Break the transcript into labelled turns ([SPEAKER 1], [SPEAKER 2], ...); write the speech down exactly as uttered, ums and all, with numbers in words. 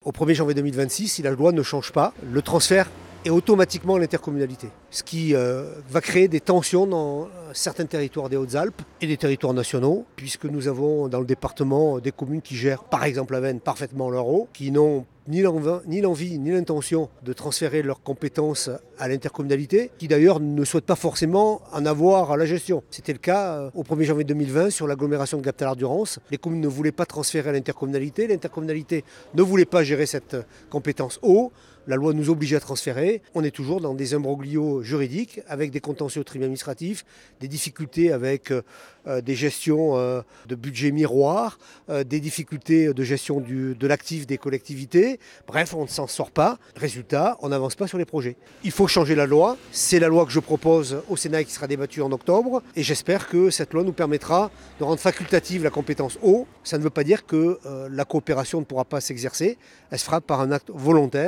[SPEAKER 1] Au premier janvier deux mille vingt-six, si la loi ne change pas, le transfert est automatiquement à l'intercommunalité. Ce qui euh, va créer des tensions dans certains territoires des Hautes-Alpes et des territoires nationaux, puisque nous avons dans le département des communes qui gèrent, par exemple la Veyne, parfaitement leur eau, qui n'ont ni l'envie ni l'intention de transférer leurs compétences à l'intercommunalité, qui d'ailleurs ne souhaitent pas forcément en avoir à la gestion. C'était le cas au premier janvier deux mille vingt sur l'agglomération de Gap-Talard-Durance. Les communes ne voulaient pas transférer à l'intercommunalité, l'intercommunalité ne voulait pas gérer cette compétence eau. La loi nous obligeait à transférer. On est toujours dans des imbroglios juridiques avec des contentieux au tribunal administratif, des difficultés avec euh, des gestions euh, de budget miroir, euh, des difficultés de gestion du, de l'actif des collectivités. Bref, on ne s'en sort pas. Résultat, on n'avance pas sur les projets. Il faut changer la loi. C'est la loi que je propose au Sénat et qui sera débattue en octobre. Et j'espère que cette loi nous permettra de rendre facultative la compétence eau. Ça ne veut pas dire que euh, la coopération ne pourra pas s'exercer. Elle se fera par un acte volontaire.